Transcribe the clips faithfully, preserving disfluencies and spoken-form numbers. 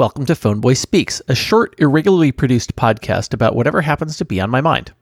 Welcome to Phoneboy Speaks, a short, irregularly produced podcast about whatever happens to be on my mind.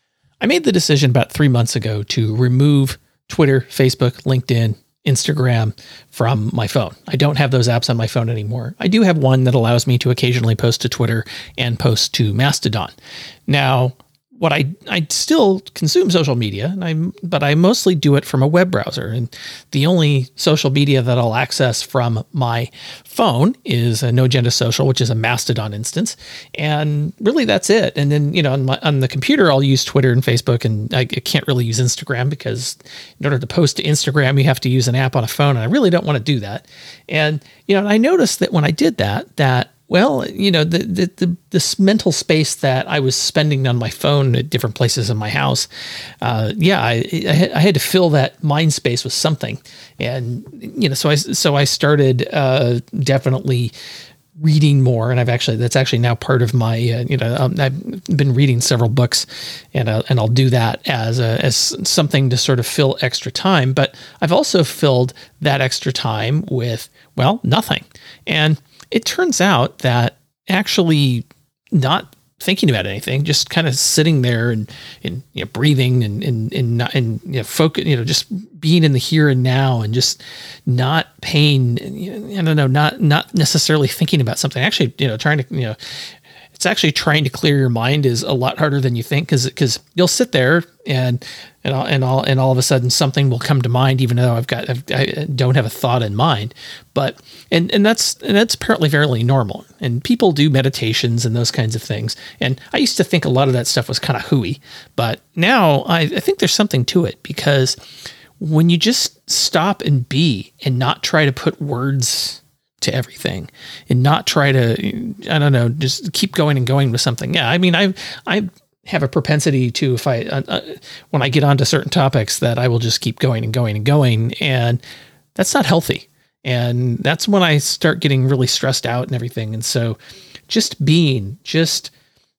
I made the decision about three months ago to remove Twitter, Facebook, LinkedIn, Instagram from my phone. I don't have those apps on my phone anymore. I do have one that allows me to occasionally post to Twitter and post to Mastodon. Now, what I I still consume social media, and I but I mostly do it from a web browser. And the only social media that I'll access from my phone is a No Agenda Social, which is a Mastodon instance, and really that's it. And then you know on my on the computer I'll use Twitter and Facebook, and I, I can't really use Instagram because in order to post to Instagram you have to use an app on a phone, and I really don't want to do that. And you know and I noticed that when I did that that. Well, you know, the, the, the, this mental space that I was spending on my phone at different places in my house, uh, yeah, I, I, had, I had to fill that mind space with something. And, you know, so I, so I started uh, definitely reading more. And I've actually, that's actually now part of my, uh, you know, um, I've been reading several books and, uh, and I'll do that as a, as something to sort of fill extra time. But I've also filled that extra time with, well, nothing. And it turns out that actually not thinking about anything, just kind of sitting there and, and you know, breathing and and and, not, and you know, focus, you know, just being in the here and now and just not paying, I don't know, not not necessarily thinking about something. Actually, you know, trying to, you know, it's actually trying to clear your mind is a lot harder than you think because because you'll sit there and and all, and all and all of a sudden something will come to mind, even though I've got I've, I don't have a thought in mind. But and and that's and that's apparently fairly normal. And people do meditations and those kinds of things. And I used to think a lot of that stuff was kind of hooey, but now I, I think there's something to it because when you just stop and be and not try to put words to everything and not try to, I don't know, just keep going and going with something. Yeah. I mean, I, I have a propensity to, if I, uh, uh, when I get onto certain topics that I will just keep going and going and going. And that's not healthy. And that's when I start getting really stressed out and everything. And so just being, just,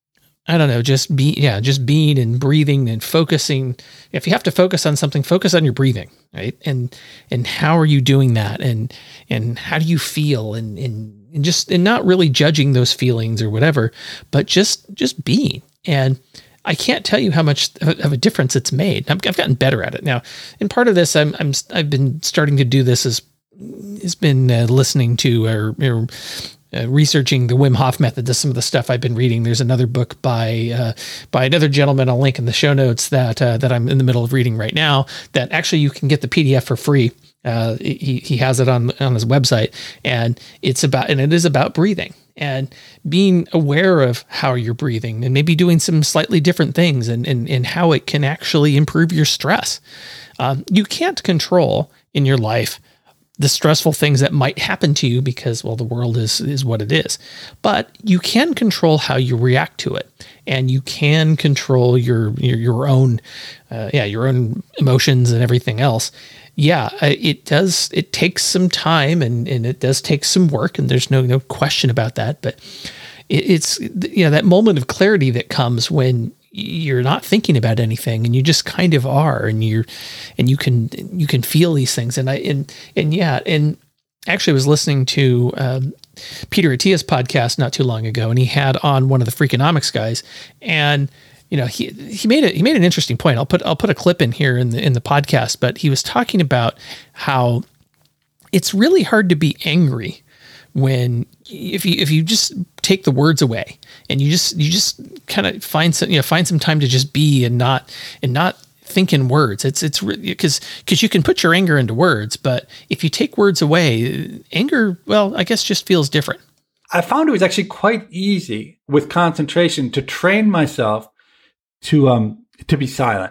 I don't know, just be, yeah, just being and breathing and focusing. If you have to focus on something, focus on your breathing, right? And, and how are you doing that? And, and how do you feel? And, and, and just, and not really judging those feelings or whatever, but just, just being. And I can't tell you how much of a difference it's made. I've, I've gotten better at it now. And part of this, I'm, I'm, I've been starting to do this as, has been uh, listening to or, or Uh, researching the Wim Hof method. That's some of the stuff I've been reading. There's another book by uh, by another gentleman. I'll link in the show notes that uh, that I'm in the middle of reading right now. That actually you can get the P D F for free. Uh, he he has it on on his website, and it's about and it is about breathing and being aware of how you're breathing and maybe doing some slightly different things and and and how it can actually improve your stress. Um, you can't control in your life the stressful things that might happen to you because, well, the world is, is what it is, but you can control how you react to it. And you can control your, your, your own, uh, yeah, your own emotions and everything else. Yeah, it does. It takes some time and, and it does take some work, and there's no, no question about that. But it, it's, you know, that moment of clarity that comes when you're not thinking about anything and you just kind of are, and you're, and you can, you can feel these things. And I, and, and yeah, and actually I was listening to, um, Peter Attia's podcast not too long ago, and he had on one of the Freakonomics guys, and, you know, he, he made it, he made an interesting point. I'll put, I'll put a clip in here in the, in the podcast, but he was talking about how it's really hard to be angry when, if you, if you just take the words away and you just, you just kind of find some, you know, find some time to just be and not, and not think in words. It's, it's really, cause, cause you can put your anger into words, but if you take words away, anger, well, I guess just feels different. I found it was actually quite easy with concentration to train myself to, um, to be silent.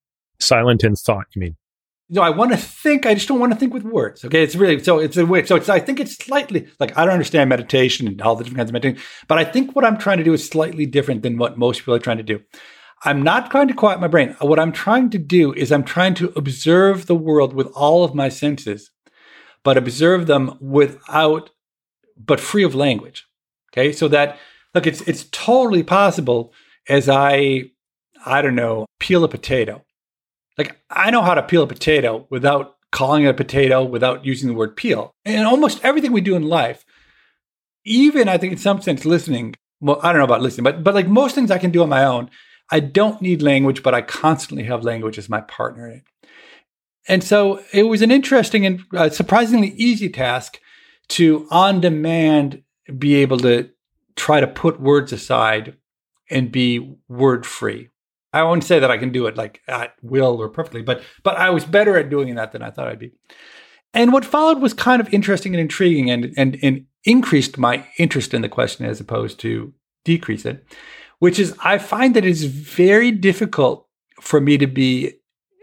Silent in thought, you mean? No, I want to think. I just don't want to think with words. Okay, it's really so. It's a way. So it's. I think it's slightly like I don't understand meditation and all the different kinds of meditation, but I think what I'm trying to do is slightly different than what most people are trying to do. I'm not trying to quiet my brain. What I'm trying to do is I'm trying to observe the world with all of my senses, but observe them without, but free of language. Okay, so that look, it's it's totally possible as I, I don't know, peel a potato. Like, I know how to peel a potato without calling it a potato, without using the word peel. And almost everything we do in life, even I think in some sense listening, well, I don't know about listening, but but like most things I can do on my own, I don't need language, but I constantly have language as my partner in it. And so it was an interesting and uh, surprisingly easy task to on demand be able to try to put words aside and be word free. I won't say that I can do it like at will or perfectly, but but I was better at doing that than I thought I'd be. And what followed was kind of interesting and intriguing and, and, and increased my interest in the question as opposed to decrease it, which is I find that it's very difficult for me to be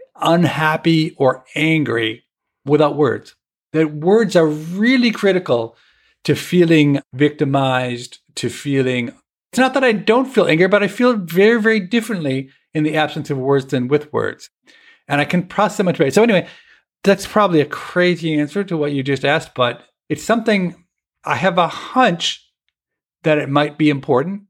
unhappy or angry without words. That words are really critical to feeling victimized, to feeling, it's not that I don't feel anger, but I feel very, very differently in the absence of words than with words. And I can process them much better. So anyway, that's probably a crazy answer to what you just asked, but it's something I have a hunch that it might be important.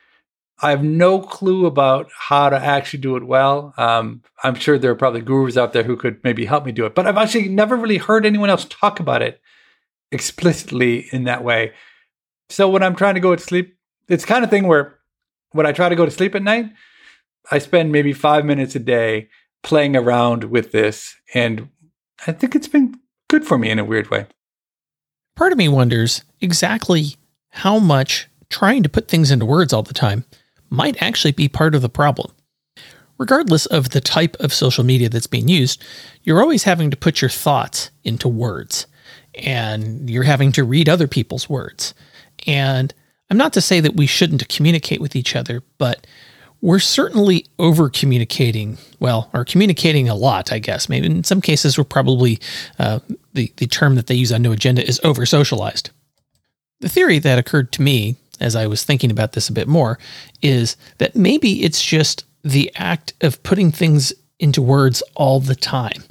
I have no clue about how to actually do it well. Um, I'm sure there are probably gurus out there who could maybe help me do it, but I've actually never really heard anyone else talk about it explicitly in that way. So when I'm trying to go to sleep, it's the kind of thing where when I try to go to sleep at night, I spend maybe five minutes a day playing around with this. And I think it's been good for me in a weird way. Part of me wonders exactly how much trying to put things into words all the time might actually be part of the problem. Regardless of the type of social media that's being used, you're always having to put your thoughts into words, and you're having to read other people's words. And I'm not to say that we shouldn't communicate with each other, but we're certainly over communicating. Well, or communicating a lot, I guess. Maybe in some cases, we're probably, uh, the, the term that they use on No Agenda is over socialized. The theory that occurred to me as I was thinking about this a bit more is that maybe it's just the act of putting things into words all the time.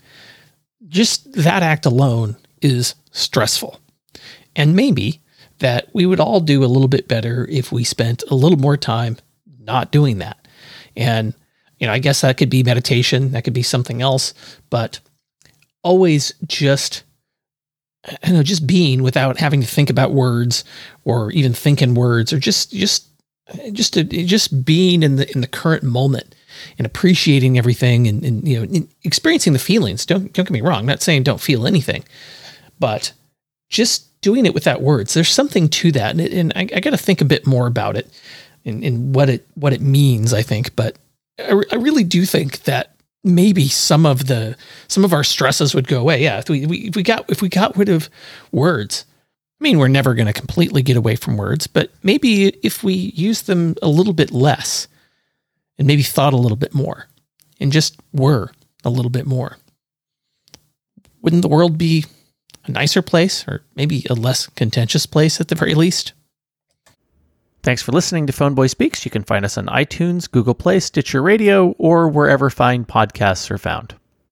Just that act alone is stressful. And maybe that we would all do a little bit better if we spent a little more time not doing that. And, you know, I guess that could be meditation, that could be something else, but always just, I don't know, just being without having to think about words or even think in words, or just, just, just, to, just being in the, in the current moment and appreciating everything and, and you know, experiencing the feelings. Don't, don't get me wrong. I'm not saying don't feel anything, but just doing it without words. There's something to that. And, it, and I, I got to think a bit more about it and, and what it, what it means, I think. But I, I really do think that maybe some of the, some of our stresses would go away. Yeah. If we, we, if we got, if we got rid of words, I mean, we're never going to completely get away from words, but maybe if we use them a little bit less and maybe thought a little bit more and just were a little bit more, wouldn't the world be a nicer place, or maybe a less contentious place at the very least? Thanks for listening to Phone Boy Speaks. You can find us on iTunes, Google Play, Stitcher Radio, or wherever fine podcasts are found.